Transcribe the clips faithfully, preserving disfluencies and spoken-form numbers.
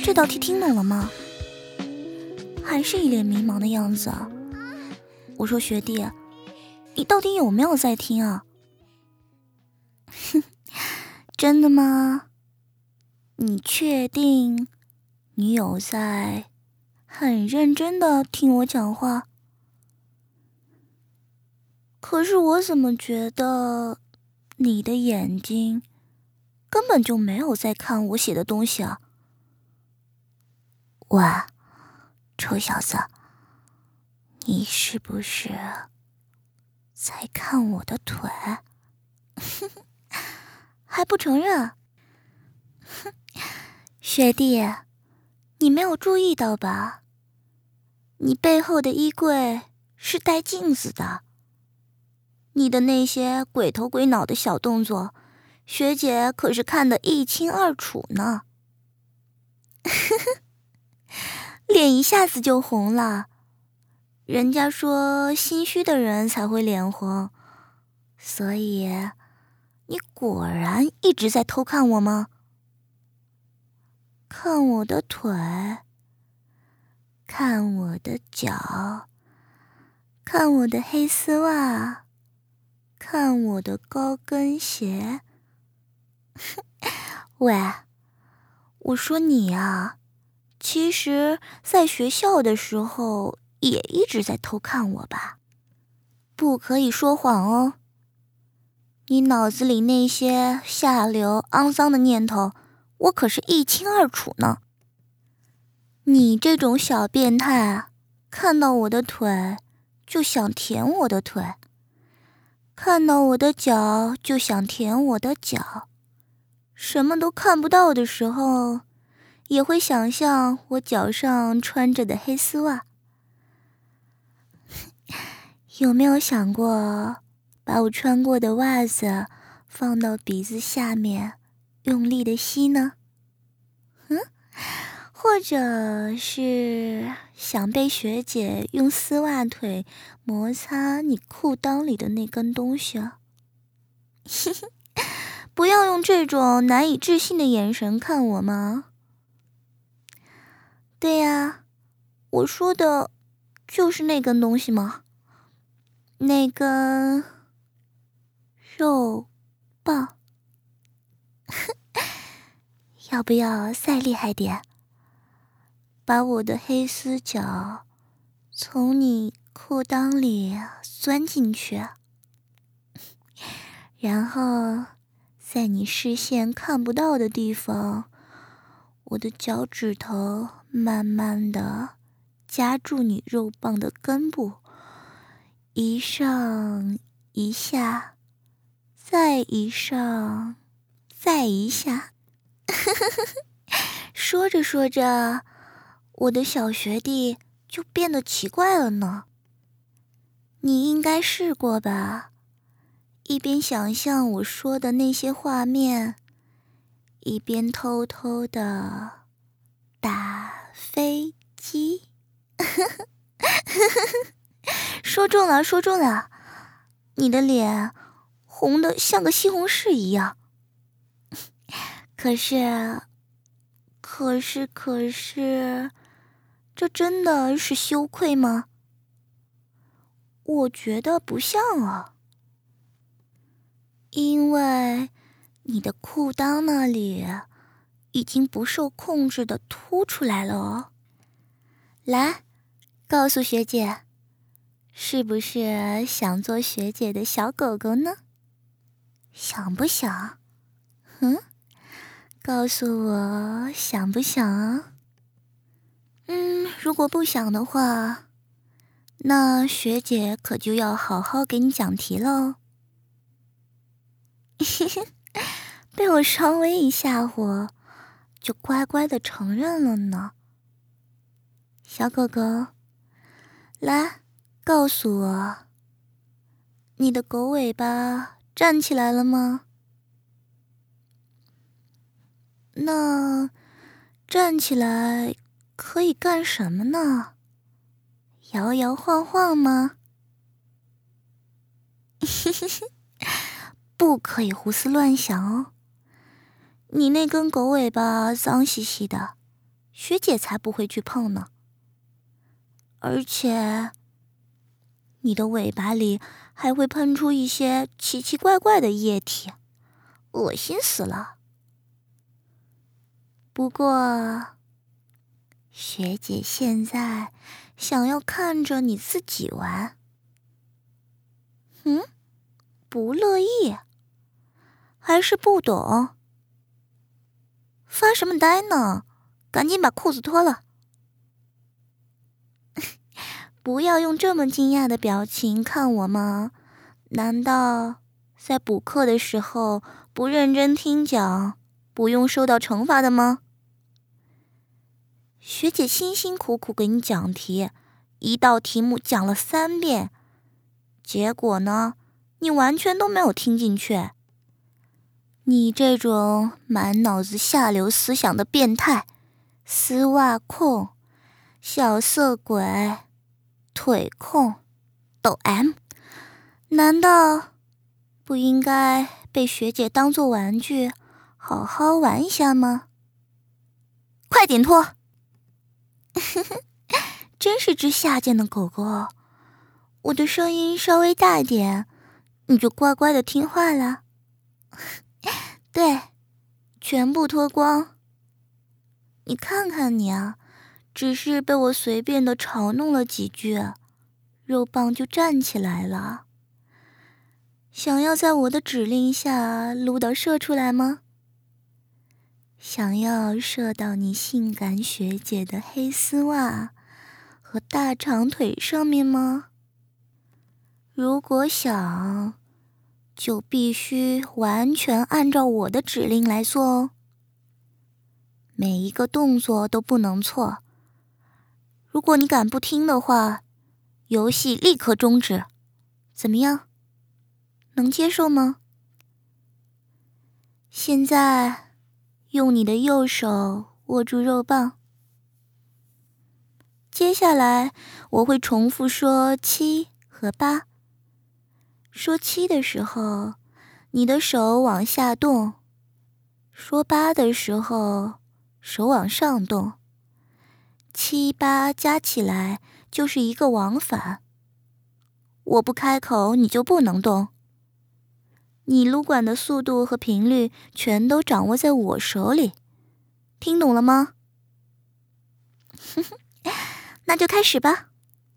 这道题听懂了吗？还是一脸迷茫的样子啊。我说学弟，你到底有没有在听啊？真的吗？你确定你有在很认真的听我讲话？可是我怎么觉得你的眼睛根本就没有在看我写的东西啊？喂，臭小子，你是不是在看我的腿？还不承认？学弟，你没有注意到吧？你背后的衣柜是带镜子的，你的那些鬼头鬼脑的小动作，学姐可是看得一清二楚呢。脸一下子就红了，人家说心虚的人才会脸红，所以你果然一直在偷看我吗？看我的腿，看我的脚，看我的黑丝袜，看我的高跟鞋。喂，我说你啊，其实在学校的时候也一直在偷看我吧？不可以说谎哦。你脑子里那些下流肮脏的念头，我可是一清二楚呢。你这种小变态，看到我的腿就想舔我的腿，看到我的脚就想舔我的脚，什么都看不到的时候，也会想象我脚上穿着的黑丝袜。有没有想过把我穿过的袜子放到鼻子下面用力的吸呢？嗯，或者是想被学姐用丝袜腿摩擦你裤裆里的那根东西啊？不要用这种难以置信的眼神看我吗？对呀，我说的就是那根东西吗？那根肉棒。要不要再厉害点？把我的黑丝脚从你裤裆里钻进去，然后在你视线看不到的地方，我的脚趾头慢慢的夹住你肉棒的根部，一上一下，再一上，再一下。说着说着，我的小学弟就变得奇怪了呢。你应该试过吧？一边想象我说的那些画面，一边偷偷的打飞机。说中了，说中了，你的脸红得像个西红柿一样。可是，可是，可是，这真的是羞愧吗？我觉得不像啊，因为你的裤裆那里已经不受控制的凸出来了哦。来，告诉学姐，是不是想做学姐的小狗狗呢？想不想？嗯，告诉我想不想啊？嗯，如果不想的话，那学姐可就要好好给你讲题喽。被我稍微一吓唬，就乖乖的承认了呢。小狗狗，来，告诉我，你的狗尾巴站起来了吗？那站起来可以干什么呢？摇摇晃晃吗？不可以胡思乱想哦。你那根狗尾巴脏兮兮的， 学姐才不会去碰呢。而且，你的尾巴里还会喷出一些奇奇怪怪的液体，恶心死了。不过，学姐现在想要看着你自己玩。嗯？不乐意？还是不懂？发什么呆呢？赶紧把裤子脱了。不要用这么惊讶的表情看我吗？难道在补课的时候不认真听讲，不用受到惩罚的吗？学姐辛辛苦苦给你讲题，一道题目讲了三遍，结果呢，你完全都没有听进去。你这种满脑子下流思想的变态，丝袜控、小色鬼、腿控、抖 M， 难道不应该被学姐当作玩具，好好玩一下吗？快点脱！真是只下贱的狗狗，我的声音稍微大点，你就乖乖的听话了。对，全部脱光。你看看你啊，只是被我随便的嘲弄了几句，肉棒就站起来了。想要在我的指令下撸到射出来吗？想要射到你性感学姐的黑丝袜和大长腿上面吗？如果想，就必须完全按照我的指令来做哦。每一个动作都不能错。如果你敢不听的话，游戏立刻终止。怎么样？能接受吗？现在，用你的右手握住肉棒。接下来，我会重复说七和八。说七的时候，你的手往下动；说八的时候，手往上动。七八加起来就是一个往返。我不开口，你就不能动。你撸管的速度和频率全都掌握在我手里，听懂了吗？那就开始吧。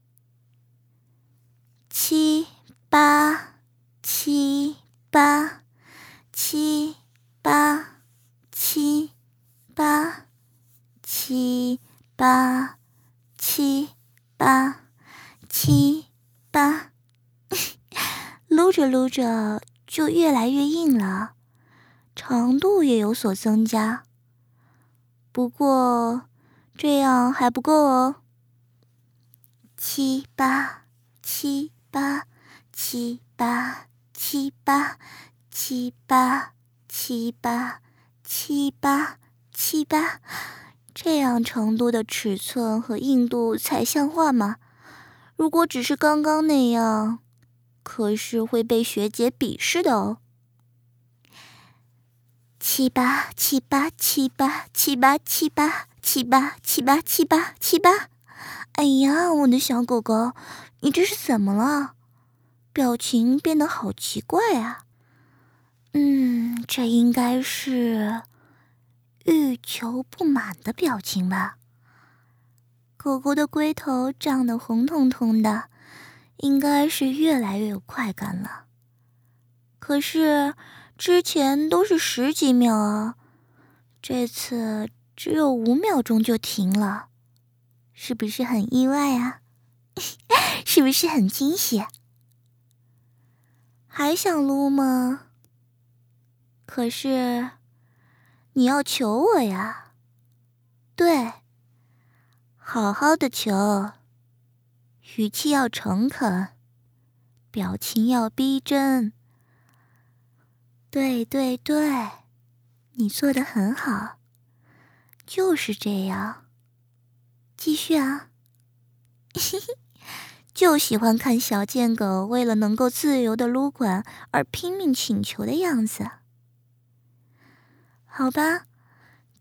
七八七八七八七八七八七八七八，撸着撸着就越来越硬了，长度也有所增加。不过这样还不够哦。七八七八七八七八七八七八七八七八，这样程度的尺寸和硬度才像话吗？如果只是刚刚那样，可是会被学姐鄙视的哦。七八七八七八七八七八七八七八七八七八，哎呀，我的小狗狗，你这是怎么了？表情变得好奇怪啊。嗯，这应该是欲求不满的表情吧。狗狗的龟头胀得红彤彤的，应该是越来越有快感了。可是之前都是十几秒啊，这次只有五秒钟就停了，是不是很意外啊？是不是很惊喜？还想撸吗？可是你要求我呀。对，好好的求，语气要诚恳，表情要逼真。对对对，你做得很好，就是这样。继续啊。就喜欢看小贱狗为了能够自由的撸管而拼命请求的样子。好吧，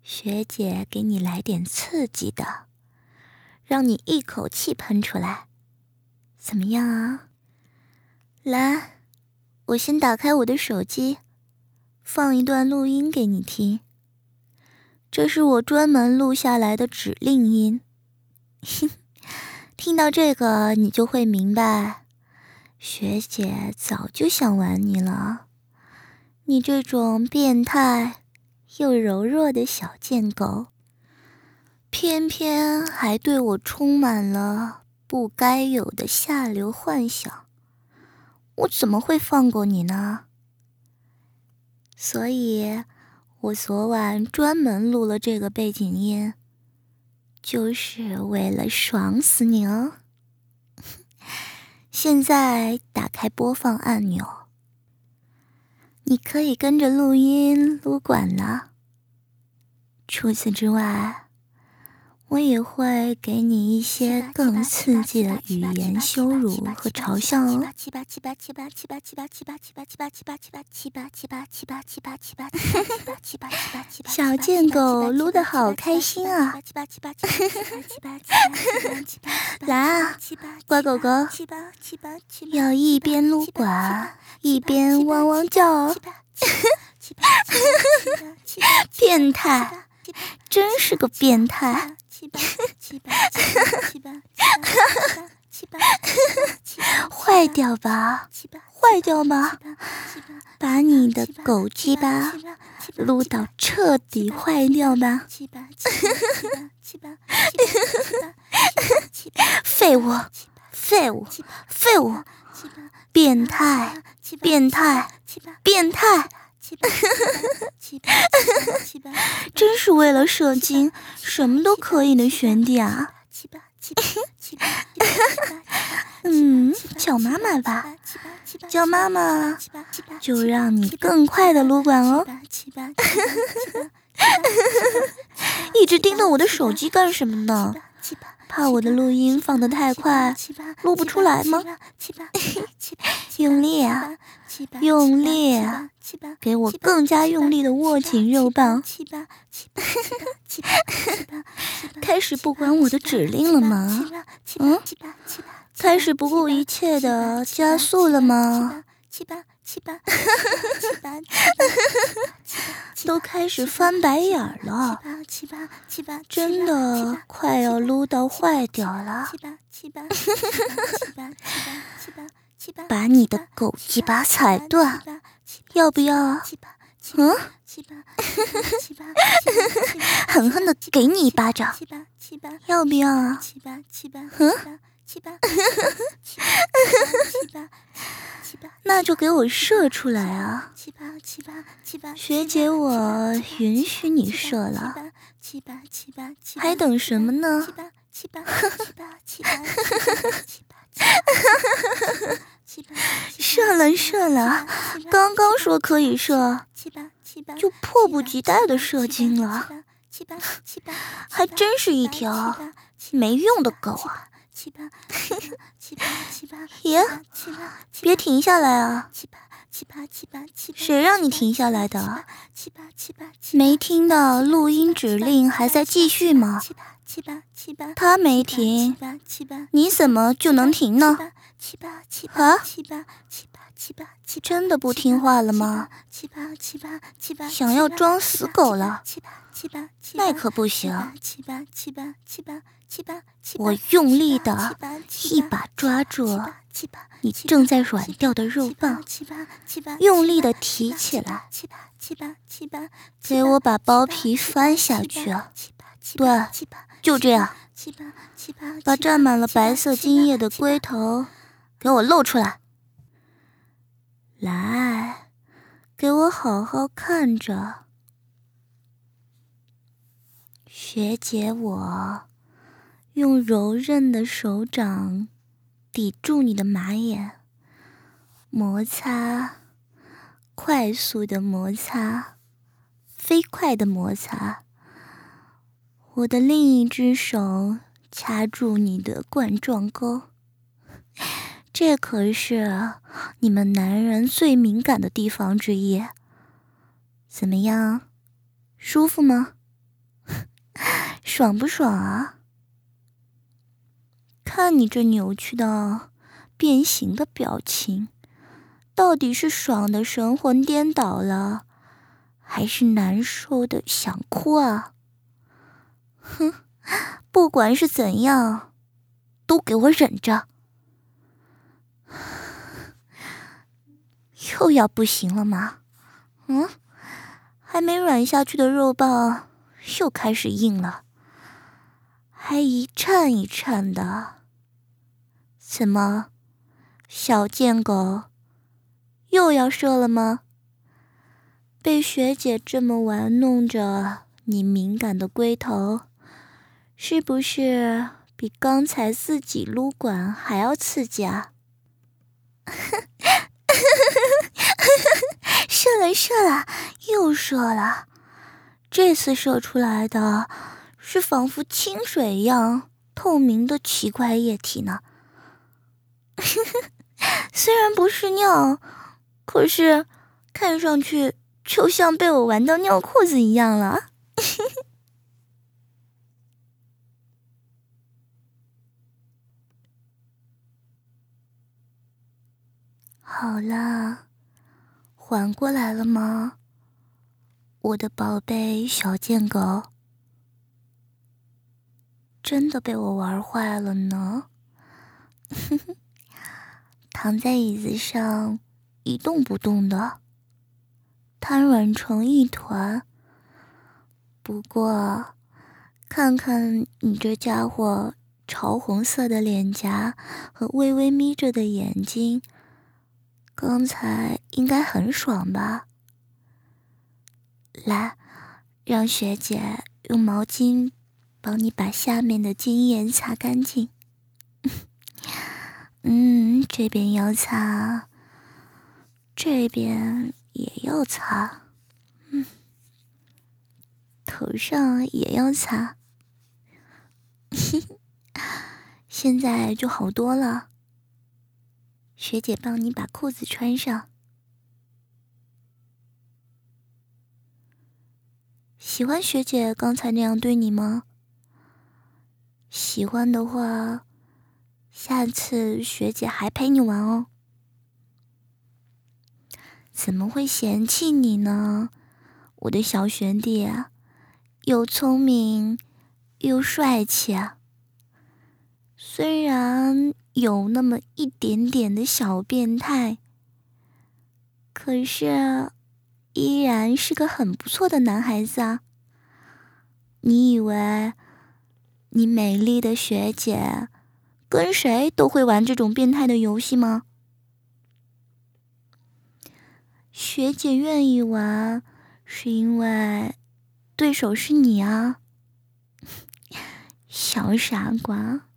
学姐给你来点刺激的，让你一口气喷出来，怎么样啊？来，我先打开我的手机，放一段录音给你听。这是我专门录下来的指令音。听到这个，你就会明白，学姐早就想玩你了。你这种变态又柔弱的小贱狗，偏偏还对我充满了不该有的下流幻想，我怎么会放过你呢？所以我昨晚专门录了这个背景音，就是为了爽死你哦。现在打开播放按钮，你可以跟着录音撸管了。除此之外，我也会给你一些更刺激的语言羞辱和嘲笑哦。小贱狗撸得好开心啊！来啊，乖狗狗，要一边撸管一边汪汪叫哦。变态，真是个变态。坏掉吧，坏掉吧，把你的狗鸡巴撸到彻底坏掉吧。废物，废物，废物，变态，变态，变态。真是为了射精什么都可以的学弟啊。嗯，叫妈妈吧，叫妈妈就让你更快的撸管哦。一直盯着我的手机干什么呢？怕我的录音放得太快录不出来吗？用力啊，用力啊，给我更加用力的握紧肉棒。开始不管我的指令了吗？嗯，开始不顾一切的加速了吗？都开始翻白眼了，真的快要撸到坏掉了。把你的狗鸡巴踩断，要不要啊？嗯，狠狠的给你一巴掌，要不要啊？嗯，那就给我射出来啊！学姐，我允许你射了，还等什么呢？射了射了，刚刚说可以射，就迫不及待的射精了，还真是一条没用的狗啊！耶，别停下来啊！谁让你停下来的？没听到录音指令还在继续吗？他没停，你怎么就能停呢？啊？真的不听话了吗？想要装死狗了？那可不行！我用力的一把抓住你正在软掉的肉棒，用力的提起来，给我把包皮翻下去。对，就这样，把沾满了白色精液的龟头给我露出来。来，给我好好看着。学姐，我用柔韧的手掌抵住你的马眼，摩擦，快速的摩擦，飞快的摩擦。我的另一只手掐住你的冠状沟，这可是你们男人最敏感的地方之一。怎么样，舒服吗？ 爽不爽啊？看你这扭曲的、变形的表情，到底是爽的神魂颠倒了，还是难受的想哭啊？哼，不管是怎样，都给我忍着。又要不行了吗？嗯，还没软下去的肉棒又开始硬了，还一颤一颤的。怎么，小贱狗又要射了吗？被学姐这么玩弄着你敏感的龟头，是不是比刚才自己撸管还要刺激啊？射了射了，又射了，这次射出来的是仿佛清水一样透明的奇怪液体呢。虽然不是尿，可是看上去就像被我玩到尿裤子一样了。好了，缓过来了吗？我的宝贝小贱狗，真的被我玩坏了呢。躺在椅子上一动不动的，瘫软成一团。不过看看你这家伙潮红色的脸颊和微微眯着的眼睛，刚才应该很爽吧？来，让学姐用毛巾帮你把下面的精液擦干净。嗯，这边要擦，这边也要擦，嗯，头上也要擦。现在就好多了，学姐帮你把裤子穿上。喜欢学姐刚才那样对你吗？喜欢的话，下次学姐还陪你玩哦。怎么会嫌弃你呢？我的小学弟啊，又聪明又帅气啊。虽然有那么一点点的小变态，可是依然是个很不错的男孩子啊。你以为你美丽的学姐跟谁都会玩这种变态的游戏吗？学姐愿意玩，是因为对手是你啊，小傻瓜。